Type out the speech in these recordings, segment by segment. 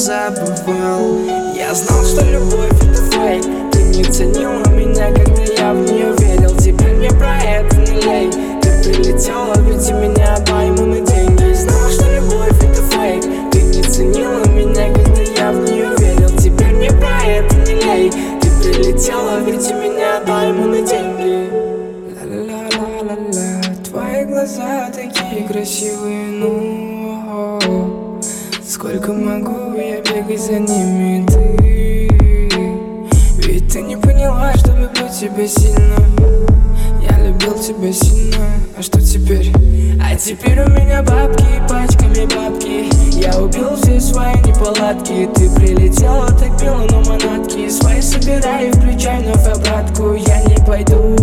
забывал. Я знал, что любовь это фейк. Ты не ценила меня, когда я в нее верил. Теперь мне про это не лей. Ты прилетела, ведь меня пойму на деньги. Знал, что любовь это фейк. Ты не ценила меня, когда я в нее верил. Теперь мне про это не лей. Ты прилетела, ведь меня пойму на деньги. Ла-ла-ла-ла-ла. Твои глаза такие красивые, ну сколько могу я бегать за ними, ты? Ведь ты не поняла, что люблю тебя сильно. Я любил тебя сильно, а что теперь? А теперь у меня бабки, пачками бабки. Я убил все свои неполадки. Ты прилетела так мило, но манатки свои собирай и включай вновь обратку. Я не пойду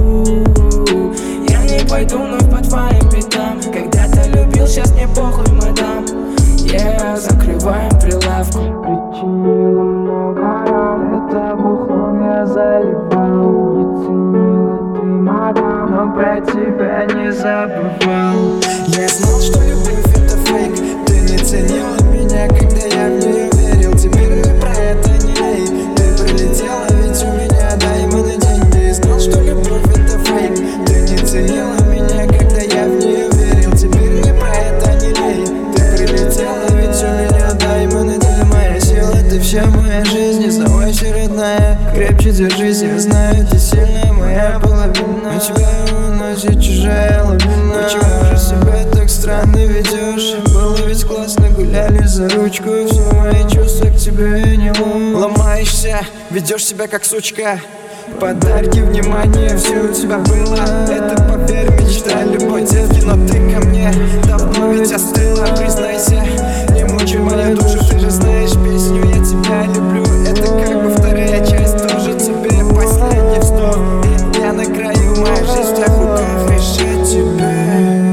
вновь по твоим пятам. Когда-то любил, сейчас мне похуй, мадам. Закрываем прилавку. Причинила много ран, это бухлом я заливал. Не ценила ты, мадам, но про тебя не забывал. Я знал, что любовь это фейк. Ты не ценила меня, когда я в нее верил. Теперь мне про это не лей. Ты прилетела, ведь у меня даймоны деньги. Знал, что любовь это фейк. Ты не ценила меня, когда я в нее верил. Теперь мне про это не лей. Ты прилетела, ведь у меня даймоны. Ты моя сила, ты вся моя жизнь. Не сдавайся, родная, крепче держись. Я знаю, ты сильная моя половина. У тебя уносит чужая лавина. Почему же себя так странно ведешь? Было ведь классно, гуляли за ручку. Все мои чувства к тебе не ломаешься, ведешь себя как сучка. Подарки, внимание, все у тебя было. Это, поверь, мечта любой девки. Но ты ко мне давно ведь остыла. Признайся, не мучай мою душу. Ты же знаешь песню «Я тебя люблю». Это как бы вторая часть, тоже тебе последний вздох. Я на краю, моя жизнь в твоих руках, решать тебе.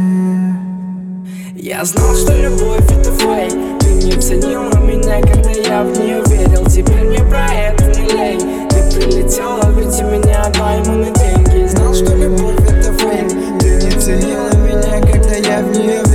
Я знал, что любовь это фейк. Ты не ценила меня, когда я в нее верил. Теперь мне про это не лей. Ты прилетела, ведь меня пойму на деньги. Знал, что любовь это фейк. Ты не ценила меня, когда я в нее верил.